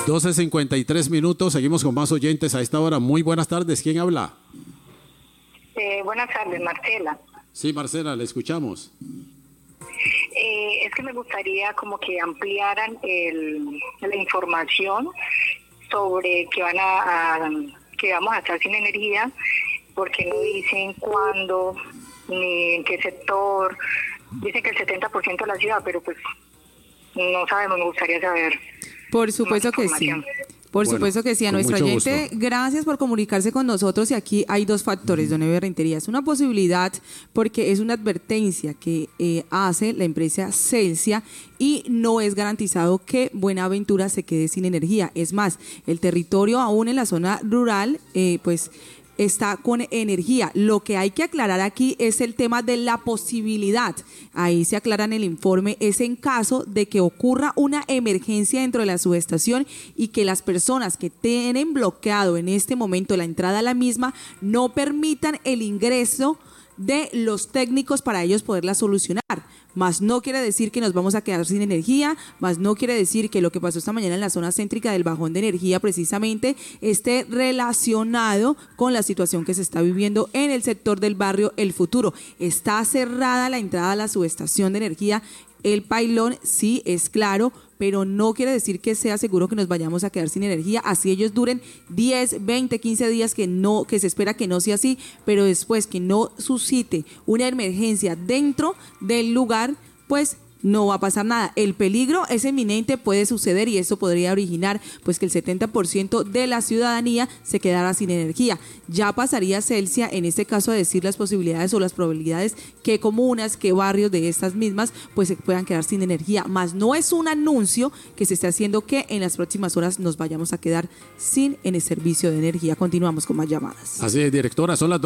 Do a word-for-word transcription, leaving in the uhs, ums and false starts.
doce cincuenta y tres minutos, seguimos con más oyentes a esta hora. Muy buenas tardes, ¿quién habla? Eh, buenas tardes, Marcela. Sí, Marcela, le escuchamos. Eh, es que me gustaría como que ampliaran el, la información sobre que van a, a que vamos a estar sin energía, porque no dicen cuándo ni en qué sector. Dicen que el setenta por ciento de la ciudad, pero pues no sabemos, me gustaría saber. Por supuesto que sí. Por Bueno, supuesto que sí, a con nuestro mucho oyente, gusto. gracias por comunicarse con nosotros. Y aquí hay dos factores, don Eber Rentería. Es una posibilidad porque es una advertencia que eh, hace la empresa Celsia y no es garantizado que Buenaventura se quede sin energía. Es más, el territorio aún en la zona rural, eh, pues está con energía. Lo que hay que aclarar aquí es el tema de la posibilidad. Ahí se aclara en el informe, es en caso de que ocurra una emergencia dentro de la subestación y que las personas que tienen bloqueado en este momento la entrada a la misma no permitan el ingreso de los técnicos para ellos poderla solucionar. Más no quiere decir que nos vamos a quedar sin energía, más no quiere decir que lo que pasó esta mañana en la zona céntrica del bajón de energía precisamente esté relacionado con la situación que se está viviendo en el sector del barrio El Futuro. Está cerrada la entrada a la subestación de energía. El Pailón sí es claro, pero no quiere decir que sea seguro que nos vayamos a quedar sin energía, así ellos duren diez, veinte, quince días, que no, que se espera que no sea así, pero después que no suscite una emergencia dentro del lugar, pues no va a pasar nada. El peligro es eminente, puede suceder y eso podría originar pues que el setenta por ciento de la ciudadanía se quedara sin energía. Ya pasaría Celsia en este caso a decir las posibilidades o las probabilidades que comunas, que barrios de estas mismas pues se puedan quedar sin energía, más no es un anuncio que se esté haciendo que en las próximas horas nos vayamos a quedar sin en el servicio de energía. Continuamos con más llamadas. Así es, directora, son las